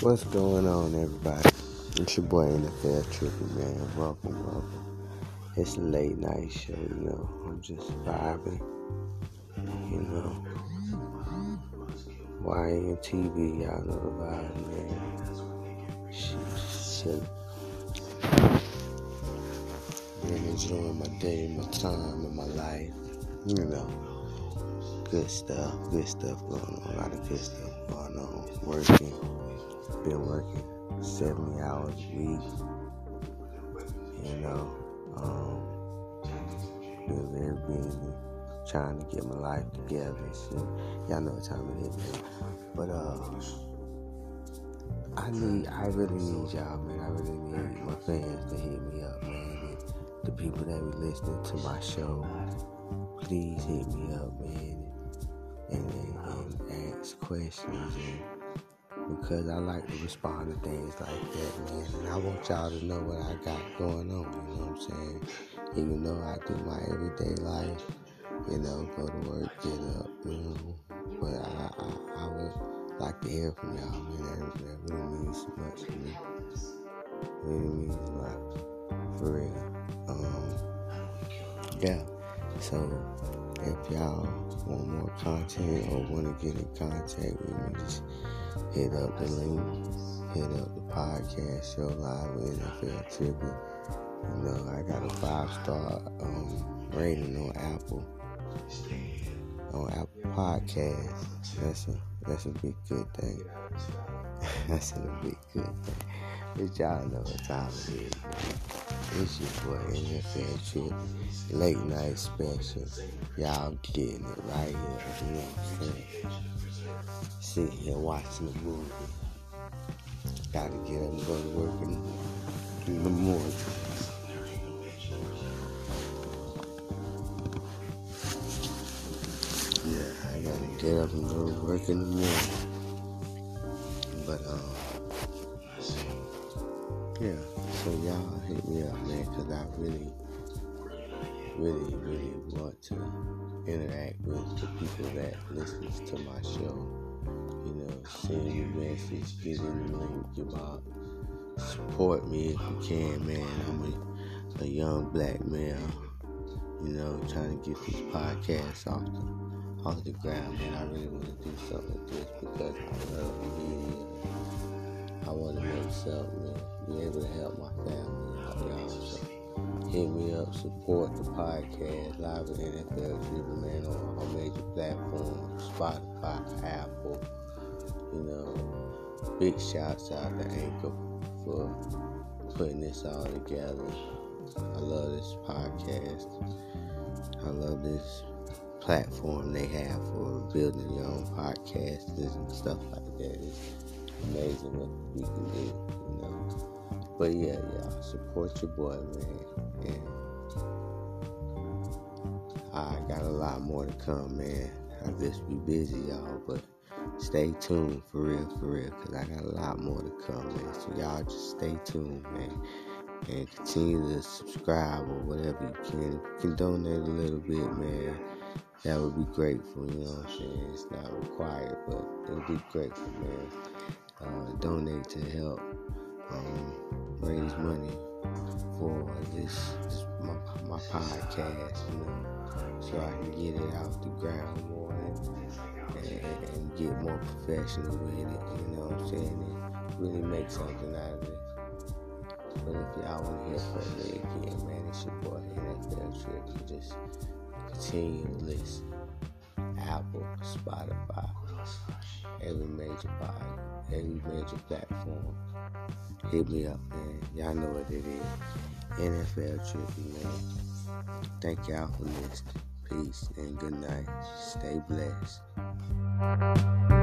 What's going on, everybody? It's your boy NFL Trippy, man. Welcome. It's a late night show, I'm just vibing, YNTV, y'all know the vibe, man. She's chilling. Been enjoying my day, my time, and my life. Good stuff going on. A lot of good stuff going on. Been working 70 hours a week. Been very busy trying to get my life together and shit. Y'all know what time it is, man. But I really need y'all, man. I really need my fans to hit me up, man. And the people that be listening to my show, please hit me up, man. And ask questions, because I like to respond to things like that, man. And I want y'all to know what I got going on, you know what I'm saying? Even though I do my everyday life, go to work, get up, but I would like to hear from y'all, man. That really means so much to me. Really means a lot, for real. So if y'all want more content or want to get in contact with me, just hit up the link, hit up the podcast show live with NFL Trippy. I got a 5-star rating on Apple Podcasts. That's a big good thing. That's a big good thing. But y'all know what time it is. It's your boy NFL Trippy, late night special. Y'all getting it right here. You know what I'm saying? Sitting here watching the movie. Gotta get up and go to work in the morning. I gotta get up and go to work in the morning. But so y'all hit me up, man, because I really want to interact with the people that listens to my show. Send me a message, get in the link, support me if you can, man. I'm a young black male, trying to get this podcast off the ground, man. I really want to do something with this because I love media. I want to make something, be able to help my family out, y'all. So hit me up, support the podcast, Live with NFL Trippy, man, on all major platforms, Spotify, Apple. Big shouts out to Anchor for putting this all together. I love this podcast. I love this platform they have for building your own podcasts and stuff like that. It's amazing what we can do, But y'all support your boy, man. And I got a lot more to come, man. I just be busy, y'all, but stay tuned for real, because I got a lot more to come, man. So y'all just stay tuned, man. And continue to subscribe or whatever you can. If you can donate a little bit, man, that would be grateful, you know what I'm saying? It's not required, but it would be grateful, man. Donate to help raise money for this my podcast, so I can get it out the ground more and get more professional with it, you know what I'm saying? And really make something out of it. But if y'all want to hear from me again, man, it's your boy NFL Trippy. Just continue to listen. Apple, Spotify, every major platform. Hit me up, man. Y'all know what it is. NFL Trippy, man. Thank y'all for listening. Peace and good night. Stay blessed.